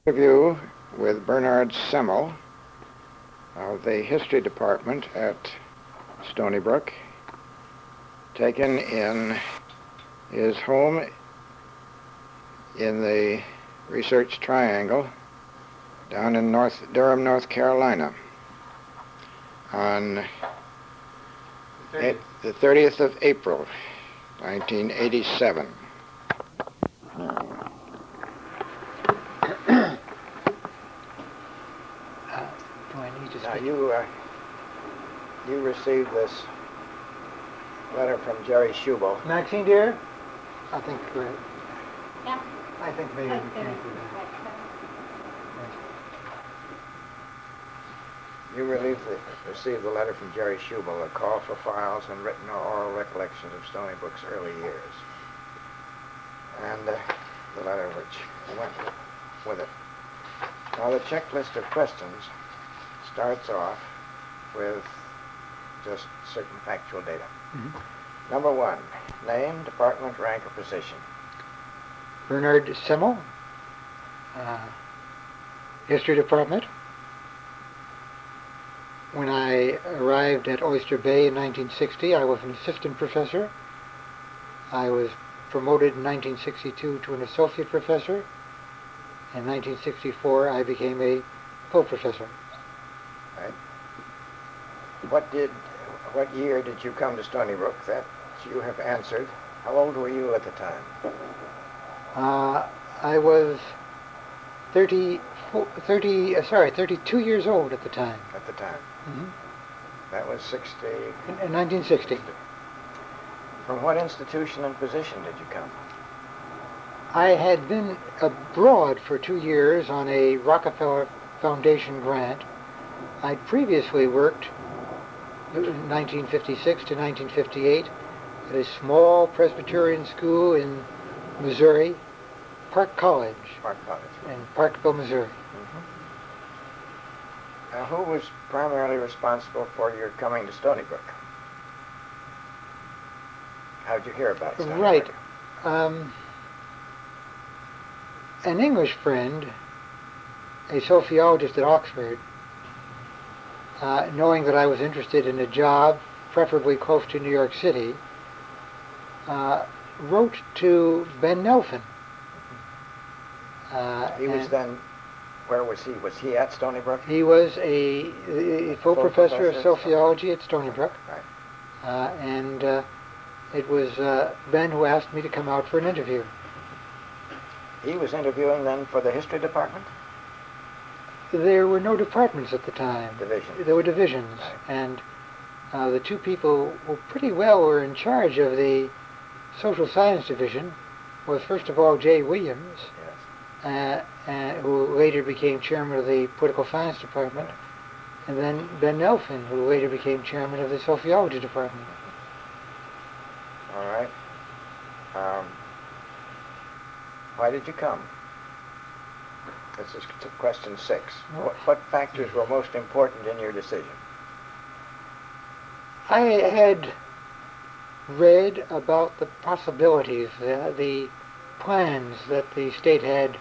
Interview with Bernard Semmel of the History Department at Stony Brook, taken in his home in the Research Triangle down in Durham, North Carolina on the 30th of April, 1987. Now you received this letter from Jerry Schubel. Maxine, dear? I think Yeah. I think maybe we can do that. You received the letter from Jerry Schubel, a call for files and written or oral recollections of Stony Brook's early years, and the letter which went with it. Now the checklist of questions starts off with just certain factual data. Mm-hmm. Number one, name, department, rank, or position. Bernard Semmel, History Department. When I arrived at Oyster Bay in 1960, I was an assistant professor. I was promoted in 1962 to an associate professor. In 1964, I became a full professor. Right. What year did you come to Stony Brook? That you have answered. How old were you at the time? I was 32 years old at the time. At the time. Mm-hmm. That was 60. In 1960. From what institution and position did you come? I had been abroad for 2 years on a Rockefeller Foundation grant. I'd previously worked in 1956 to 1958 at a small Presbyterian school in Missouri, Park College. Park College. In Parkville, Missouri. Mm-hmm. Now, who was primarily responsible for your coming to Stony Brook? How did you hear about Stony Right. Brook? An English friend, a sociologist at Oxford, knowing that I was interested in a job, preferably close to New York City, wrote to Ben Nelson. He was then, where was he? Was he at Stony Brook? He was a full professor of sociology at Stony Brook. Right. And it was Ben who asked me to come out for an interview. He was interviewing then for the history department? There were no departments at the time. Divisions. There were divisions. Right. And the two people who pretty well were in charge of the social science division was, first of all, J. Williams, who later became chairman of the political science department, and then Ben Nelson, who later became chairman of the sociology department. All right. Why did you come? This is question 6. What factors were most important in your decision? I had read about the possibilities, the plans that the state had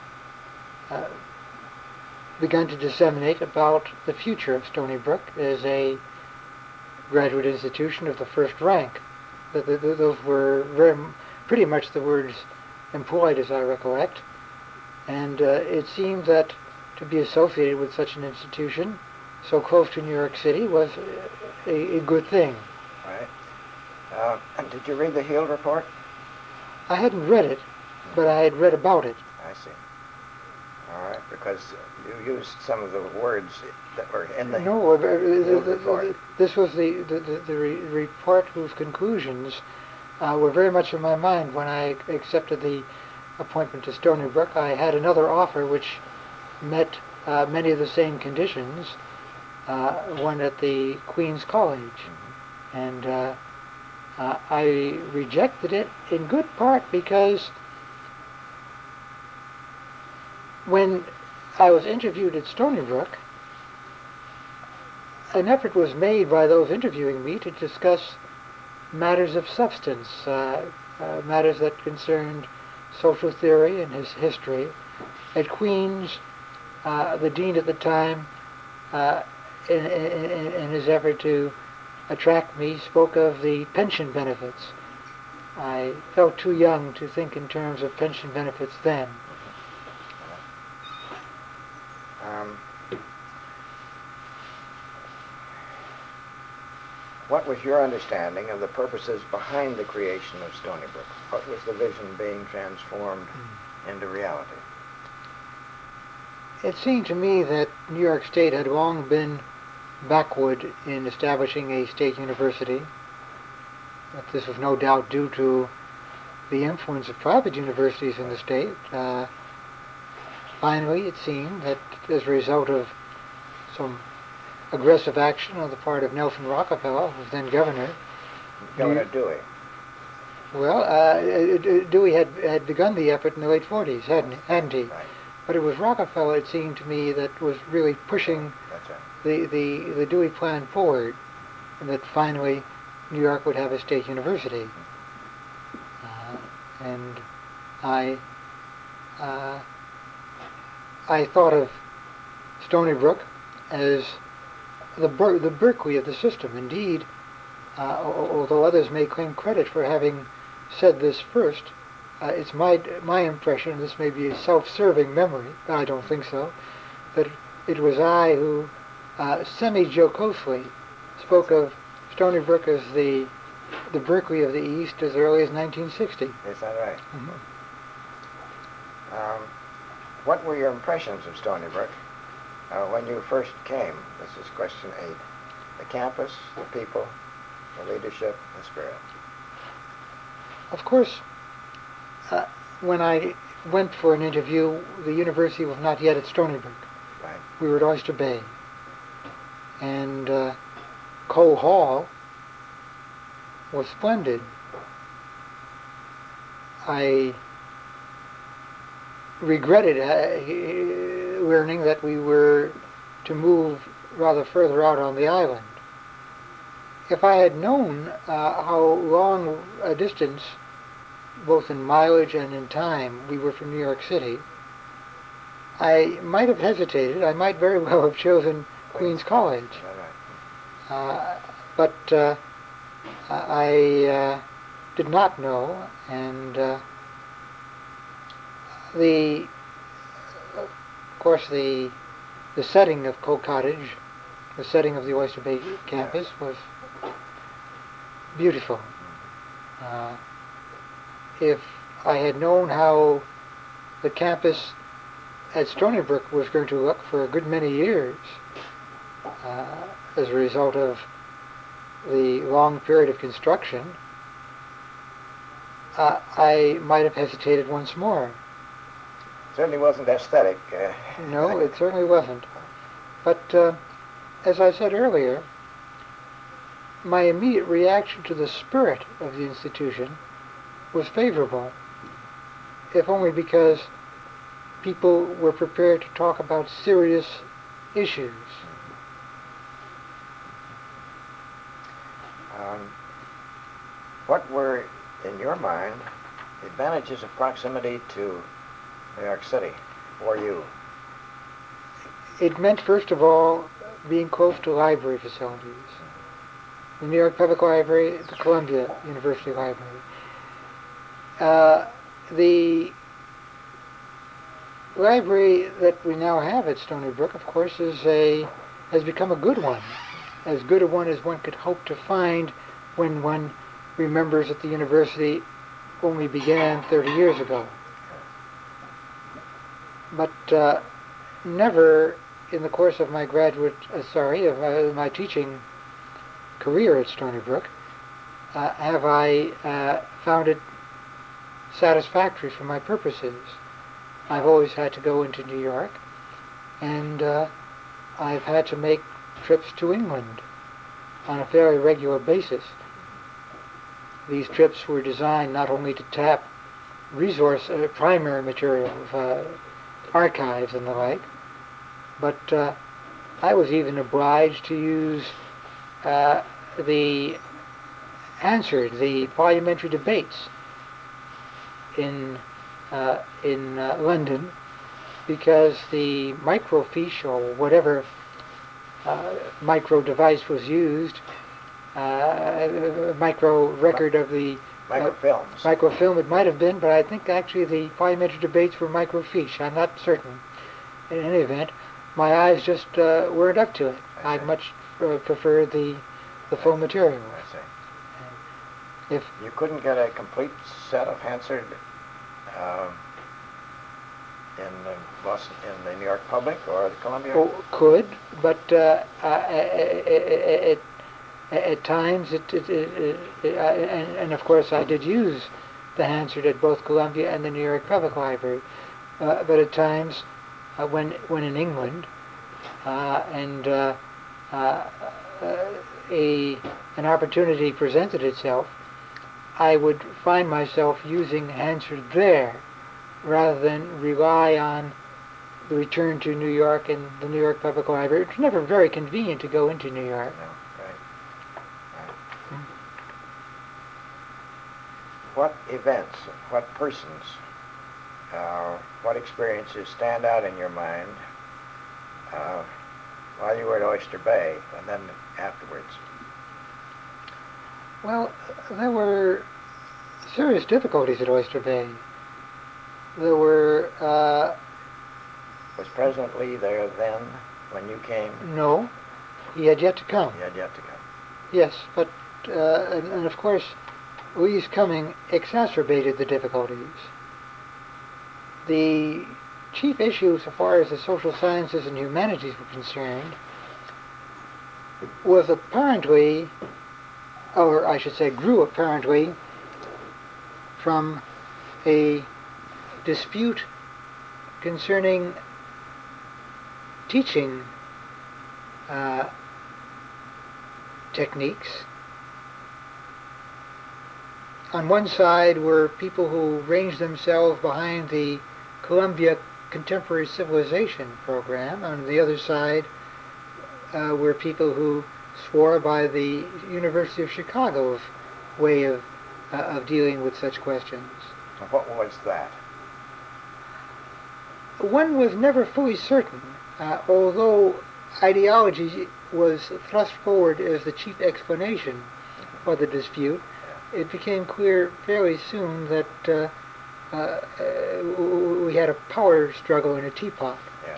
begun to disseminate about the future of Stony Brook as a graduate institution of the first rank. Those were pretty much the words employed, as I recollect. And it seemed that to be associated with such an institution so close to New York City was a good thing. Right. And did you read the Heald Report? I hadn't read it, but I had read about it. I see. All right, because you used some of the words that were in the Heald Report. This was the report whose conclusions were very much in my mind when I accepted the appointment to Stony Brook. I had another offer which met many of the same conditions, one at the Queen's College. Mm-hmm. And I rejected it in good part because when I was interviewed at Stony Brook, an effort was made by those interviewing me to discuss matters of substance, matters that concerned social theory and his history. At Queen's, the dean at the time, in his effort to attract me, spoke of the pension benefits. I felt too young to think in terms of pension benefits then. Um, what was your understanding of the purposes behind the creation of Stony Brook? What was the vision being transformed into reality? It seemed to me that New York State had long been backward in establishing a state university. That this was no doubt due to the influence of private universities in the state. Finally, it seemed that as a result of some aggressive action on the part of Nelson Rockefeller, who was then governor. Governor Dewey. Well, Dewey had begun the effort in the late 40s, hadn't he? Right. But it was Rockefeller, it seemed to me, that was really pushing That's right. the Dewey plan forward, and that finally New York would have a state university. And I thought of Stony Brook as the Berkeley of the system. Indeed, although others may claim credit for having said this first, it's my impression, this may be a self-serving memory, but I don't think so, that it was I who semi-jocosely spoke of Stony Brook as the Berkeley of the East as early as 1960. Is that right? Mm-hmm. What were your impressions of Stony Brook when you first came? This is question 8. The campus, the people, the leadership, the spirit. Of course, when I went for an interview, the university was not yet at Stony Brook. Right. We were at Oyster Bay. And Cole Hall was splendid. I regretted learning that we were to move rather further out on the island. If I had known how long a distance, both in mileage and in time, we were from New York City, I might have hesitated. I might very well have chosen Queens College. Is that right? But I did not know, and of course the setting of Cole Cottage, the setting of the Oyster Bay campus was beautiful. If I had known how the campus at Stony Brook was going to look for a good many years as a result of the long period of construction, I might have hesitated once more. Certainly wasn't aesthetic. No, it certainly wasn't. But as I said earlier, my immediate reaction to the spirit of the institution was favorable, if only because people were prepared to talk about serious issues. What were, in your mind, the advantages of proximity to New York City for you? It meant, first of all, being close to library facilities. The New York Public Library, the Columbia University Library. The library that we now have at Stony Brook, of course, has become a good one. As good a one as one could hope to find when one remembers that the university only began 30 years ago. But never in the course of my my teaching career at Stony Brook, have I found it satisfactory for my purposes. I've always had to go into New York, and I've had to make trips to England on a fairly regular basis. These trips were designed not only to tap primary materials, archives and the like, but I was even obliged to use the parliamentary debates in London because the microfiche or whatever micro device was used, micro record of the Microfilms. microfilm it might have been, but I think actually the parliamentary debates were microfiche. I'm not certain. In any event, my eyes just weren't up to it. I I see. much preferred the full material. I see. If You couldn't get a complete set of Hansard in Boston, in the New York Public or the Columbia? could, but at times and of course I did use the Hansard at both Columbia and the New York Public Library, but at times when in England and an opportunity presented itself, I would find myself using Hansard there rather than rely on the return to New York and the New York Public Library. It's never very convenient to go into New York. No, right. What events, what persons, what experiences stand out in your mind while you were at Oyster Bay and then afterwards? Well, there were serious difficulties at Oyster Bay. There were, Was President Lee there then when you came? no, he had yet to come. He had yet to come. Yes, but, and of course, Lee's coming exacerbated the difficulties. The chief issue, so far as the social sciences and humanities were concerned, was apparently, or I should say grew apparently, from a dispute concerning teaching techniques. On one side were people who ranged themselves behind the Columbia Contemporary Civilization program. On the other side were people who swore by the University of Chicago's way of dealing with such questions. What was that? One was never fully certain, although ideology was thrust forward as the chief explanation for the dispute. It became clear fairly soon that we had a power struggle in a teapot. Yes.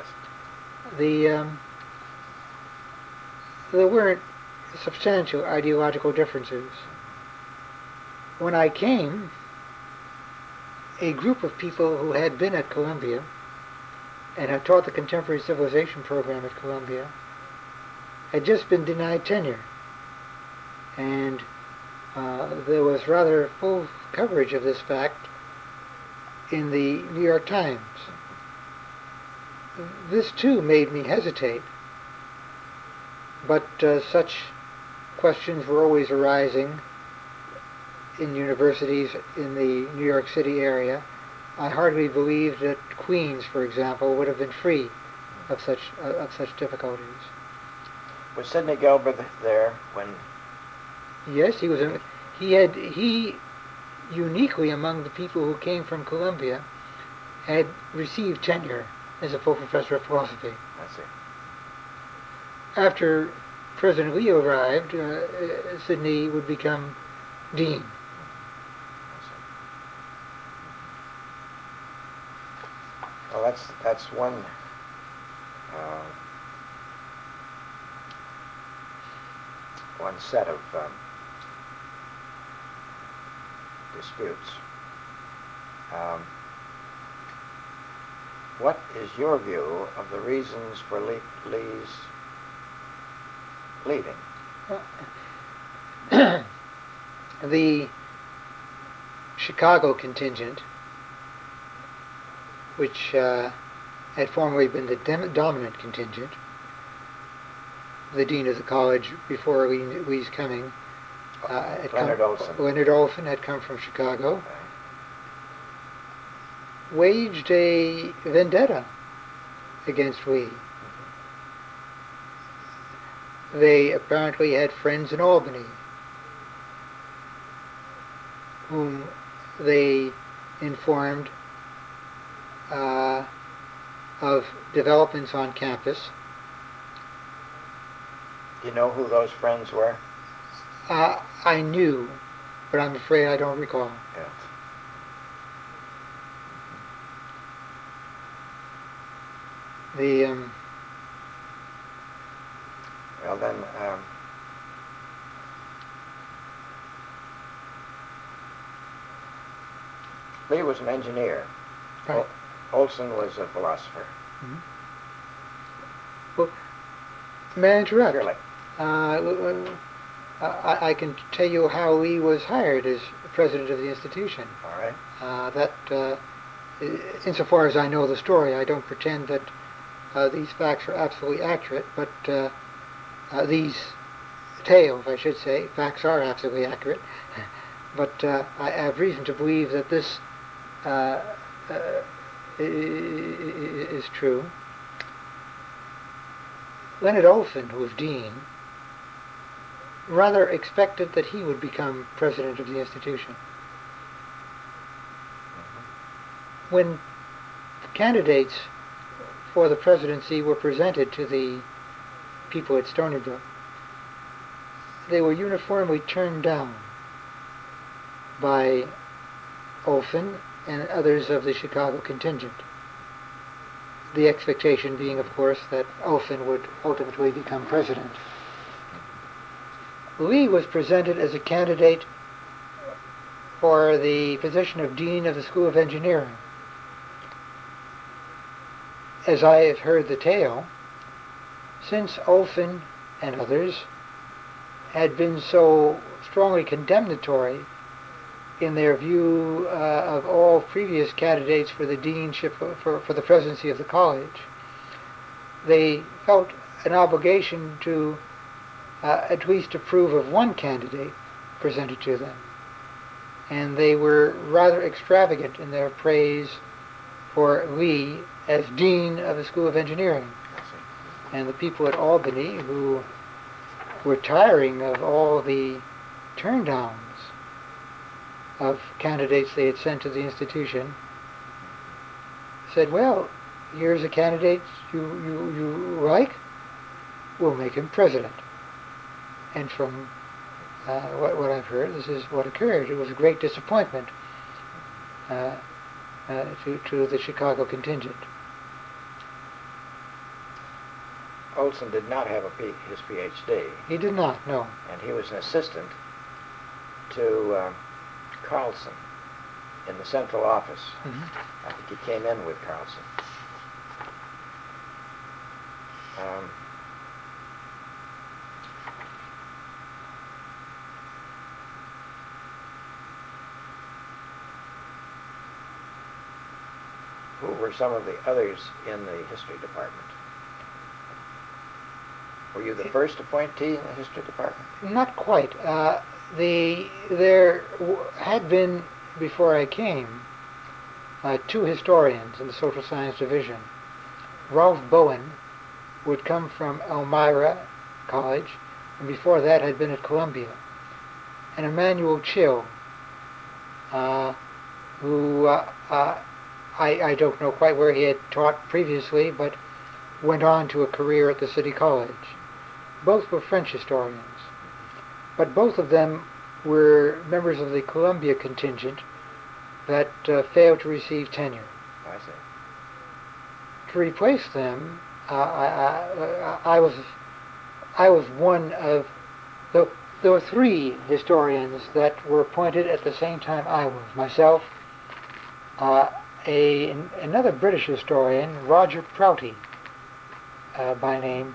There weren't substantial ideological differences. When I came, a group of people who had been at Columbia and had taught the Contemporary Civilization program at Columbia had just been denied tenure. And there was rather full coverage of this fact in the New York Times. This too made me hesitate, but such questions were always arising in universities in the New York City area. I hardly believed that Queens, for example, would have been free of such difficulties. Was Sidney Gilbert there when? Yes, he uniquely among the people who came from Columbia had received tenure as a full professor of philosophy. I see. After President Lee arrived, Sidney would become dean. Well, that's one set of disputes. What is your view of the reasons for Lee's leaving? The Chicago contingent, which had formerly been the dominant contingent, the dean of the college before Lee's coming, Leonard Olson. Leonard Olson had come from Chicago, waged a vendetta against Lee. They apparently had friends in Albany whom they informed of developments on campus. Do you know who those friends were? I knew, but I'm afraid I don't recall. Yeah. The Well, then, Lee was an engineer. Right. Olson was a philosopher. Well, may I interrupt? Surely. I can tell you how Lee was hired as president of the institution. All right. Insofar as I know the story, I don't pretend that these facts are absolutely accurate, but these tales, I should say, facts are absolutely accurate. But I have reason to believe that this is true. Leonard Olson, who was dean, rather expected that he would become president of the institution. When candidates for the presidency were presented to the people at Stony Brook, they were uniformly turned down by Olson and others of the Chicago contingent. The expectation being, of course, that Olson would ultimately become president. Lee was presented as a candidate for the position of Dean of the School of Engineering. As I have heard the tale, since Olson and others had been so strongly condemnatory in their view of all previous candidates for the deanship for the presidency of the college, they felt an obligation to at least approve of one candidate presented to them. And they were rather extravagant in their praise for Lee as Dean of the School of Engineering. And the people at Albany, who were tiring of all the turndowns of candidates they had sent to the institution, said, well, here's a candidate you like, we'll make him president. And from what I've heard, this is what occurred. It was a great disappointment to the Chicago contingent. Olson did not have his Ph.D. He did not, no. And he was an assistant to Carlson in the central office. I think he came in with Carlson. Who were some of the others in the history department? Were you the first appointee in the history department? Not quite. There had been, before I came, two historians in the social science division. Ralph Bowen would come from Elmira College, and before that had been at Columbia. And Emmanuel Chill, who I don't know quite where he had taught previously, but went on to a career at the City College. Both were French historians, but both of them were members of the Columbia contingent that failed to receive tenure. I see. To replace them, I was one of there were three historians that were appointed at the same time I was. Myself, another British historian, Roger Prouty, by name,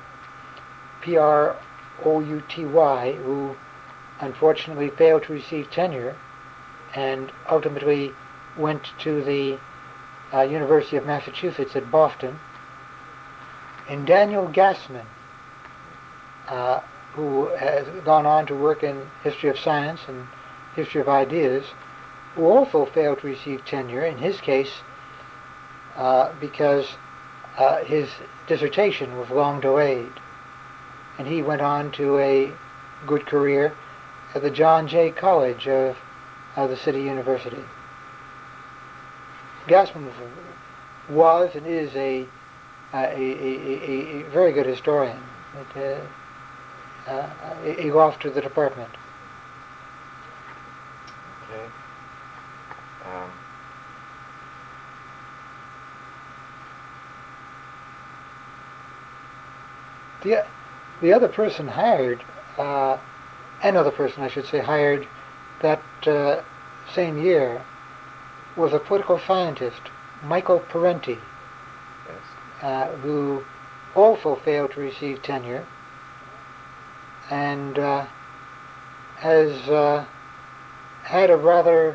Prouty, who unfortunately failed to receive tenure and ultimately went to the University of Massachusetts at Boston, and Daniel Gassman, who has gone on to work in history of science and history of ideas, who also failed to receive tenure, in his case because his dissertation was long delayed. And he went on to a good career at the John Jay College of the City University. Gassman was and is a a very good historian. He go off to the department. Okay. Um, the other person hired, another person I should say, hired that same year was a political scientist, Michael Parenti, yes. who also failed to receive tenure and has had a rather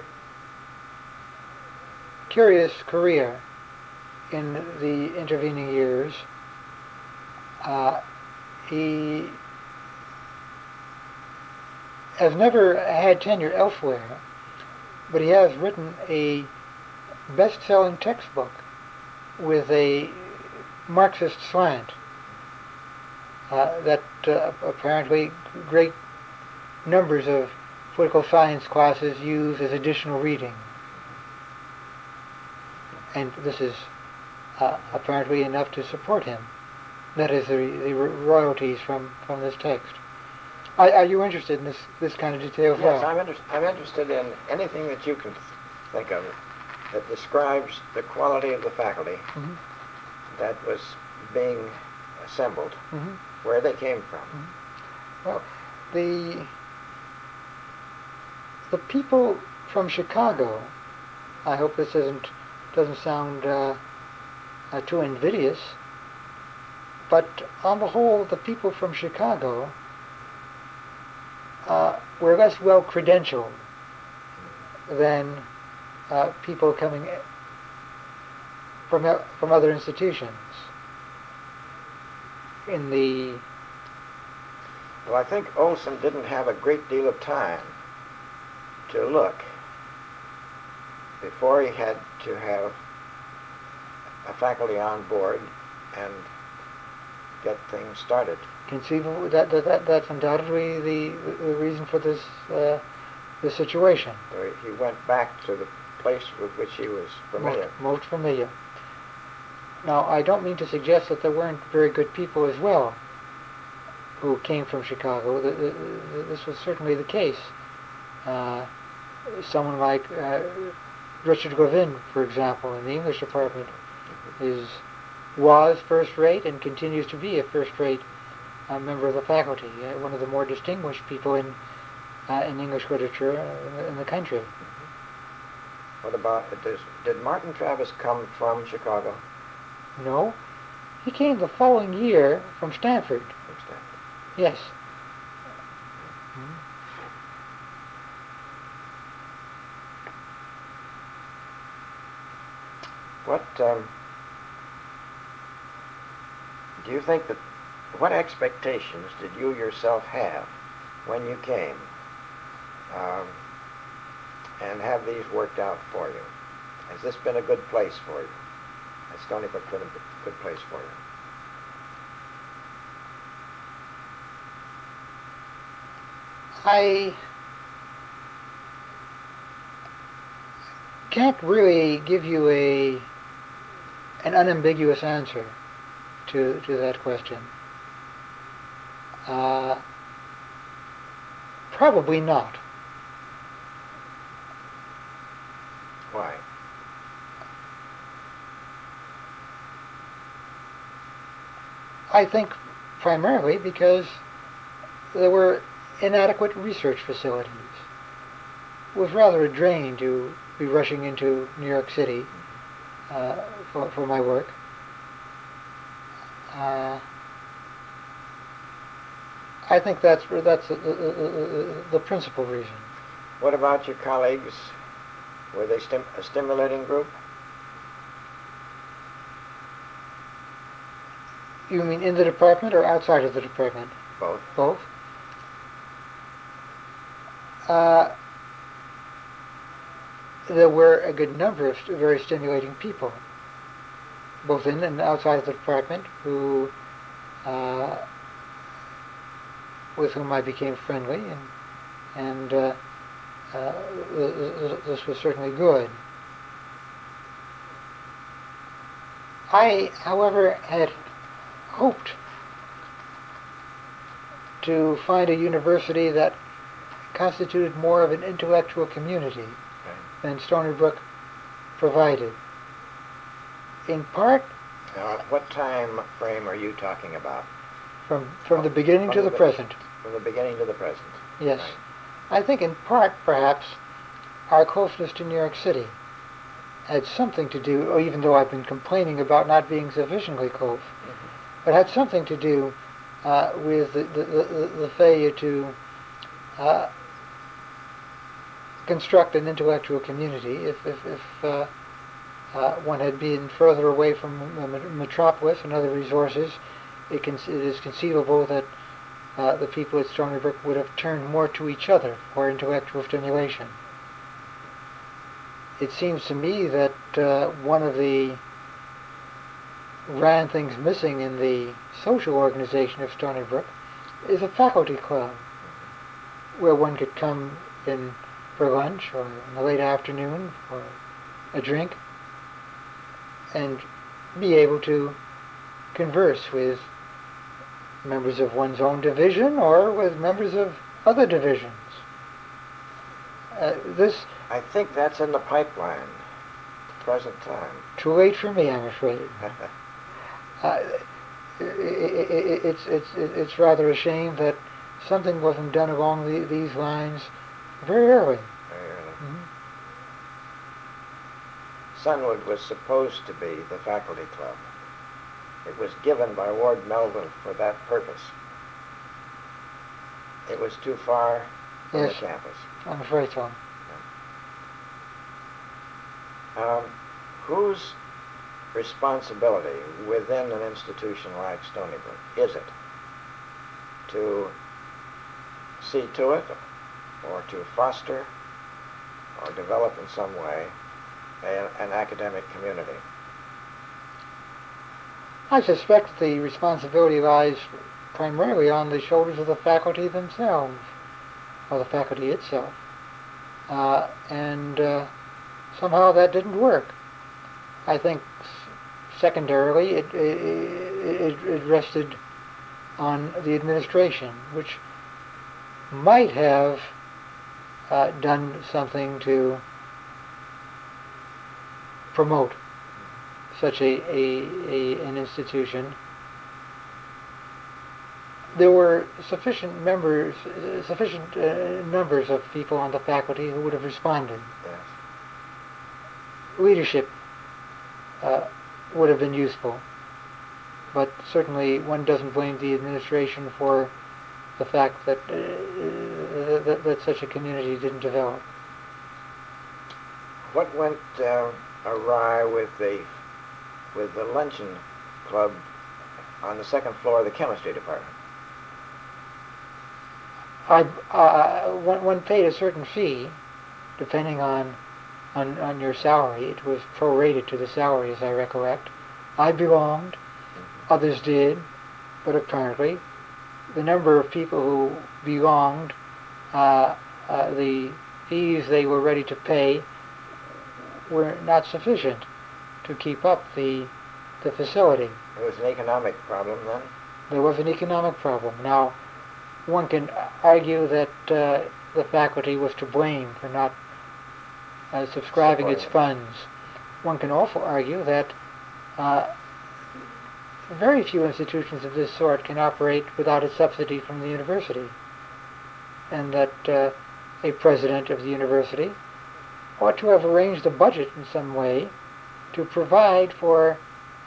curious career in the intervening years. He has never had tenure elsewhere, but he has written a best-selling textbook with a Marxist slant that apparently great numbers of political science classes use as additional reading. And this is apparently enough to support him. That is the royalties from this text. Are you interested in this kind of detail as well? Yes, I'm interested in anything that you can think of that describes the quality of the faculty Mm-hmm. that was being assembled, Mm-hmm. where they came from. Mm-hmm. Well, the people from Chicago, I hope this doesn't sound too invidious, but on the whole, the people from Chicago were less well credentialed than people coming from other institutions. Well, I think Olson didn't have a great deal of time to look before he had to have a faculty on board and get things started. Conceivable that's undoubtedly the reason for this situation. So he went back to the place with which he was familiar. Most familiar. Now, I don't mean to suggest that there weren't very good people as well who came from Chicago. This was certainly the case. Someone like Richard Govin, for example, in the English department, was first-rate and continues to be a first-rate member of the faculty, one of the more distinguished people in English literature in the country. What about, did Martin Travis come from Chicago? No, he came the following year from Stanford. From Stanford. Yes. What do you think what expectations did you yourself have when you came, and have these worked out for you? Has this been a good place for you? Has Stony Brook been a good place for you? I can't really give you an unambiguous answer to that question. Probably not. Why? I think primarily because there were inadequate research facilities. It was rather a drain to be rushing into New York City for my work. I think that's the principal reason. What about your colleagues? Were they a stimulating group? You mean in the department or outside of the department? Both. Both. There were a good number of very stimulating people, both in and outside of the department, with whom I became friendly, and this was certainly good. I, however, had hoped to find a university that constituted more of an intellectual community than Stony Brook provided. In part, Now, what time frame are you talking about? from the beginning to the present. From the beginning to the present. Yes. Right. I think in part, perhaps, our closeness to New York City had something to do, or even though I've been complaining about not being sufficiently close, but had something to do with the failure to construct an intellectual community. If one had been further away from metropolis and other resources, it is conceivable that the people at Stony Brook would have turned more to each other for intellectual stimulation. It seems to me that one of the grand things missing in the social organization of Stony Brook is a faculty club where one could come in for lunch or in the late afternoon for a drink and be able to converse with members of one's own division or with members of other divisions. I think that's in the pipeline, present time. Too late for me, I'm afraid. It's rather a shame that something wasn't done along these lines very early. Very early. Mm-hmm. Sunwood was supposed to be the faculty club. It was given by Ward Melville for that purpose. It was too far from Yes. the campus. I'm afraid so. Whose responsibility within an institution like Stony Brook is it to see to it or to foster or develop in some way an academic community? I suspect the responsibility lies primarily on the shoulders of the faculty themselves, or the faculty itself. And somehow that didn't work. I think secondarily it rested on the administration, which might have done something to promote such an institution. There were sufficient numbers of people on the faculty who would have responded. Yes. Leadership would have been useful, but certainly one doesn't blame the administration for the fact that that such a community didn't develop. What went awry with the luncheon club on the second floor of the chemistry department? One paid a certain fee, depending on your salary. It was prorated to the salary, as I recollect. I belonged, others did, but apparently the number of people who belonged, the fees they were ready to pay were not sufficient to keep up the facility. It was an economic problem then? There was an economic problem. Now, one can argue that the faculty was to blame for not subscribing its funds. One can also argue that very few institutions of this sort can operate without a subsidy from the university, and that a president of the university ought to have arranged the budget in some way to provide for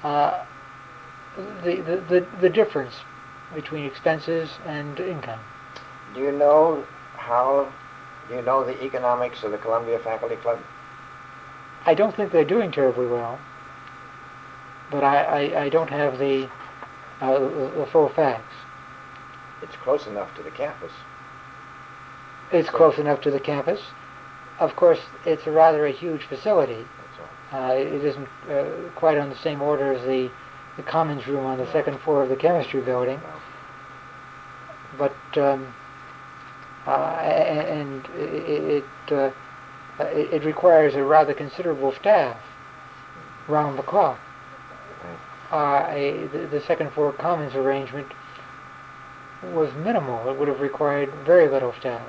the difference between expenses and income. Do you know the economics of the Columbia Faculty Club? I don't think they're doing terribly well, but I don't have the full facts. It's close enough to the campus. It's close enough to the campus. Of course, it's rather a huge facility. That's all. It isn't quite on the same order as the commons room on the second floor of the chemistry building. No. But and it requires a rather considerable staff round the clock. Right. the second floor commons arrangement was minimal. It would have required very little staff.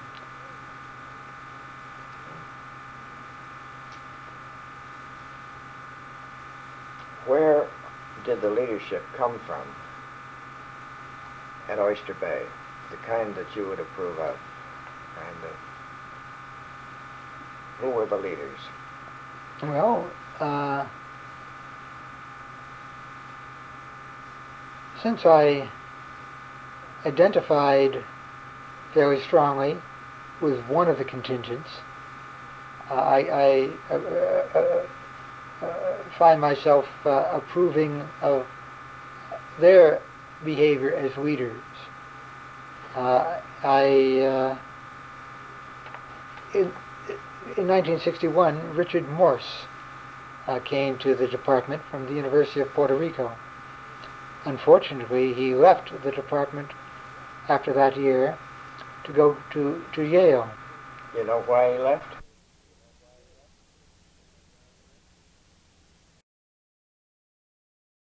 Where did the leadership come from at Oyster Bay? The kind that you would approve of? And who were the leaders? Well, since I identified fairly strongly with one of the contingents, I find myself approving of their behavior as leaders. In 1961, Richard Morse came to the department from the University of Puerto Rico. Unfortunately, he left the department after that year to go to Yale. You know why he left?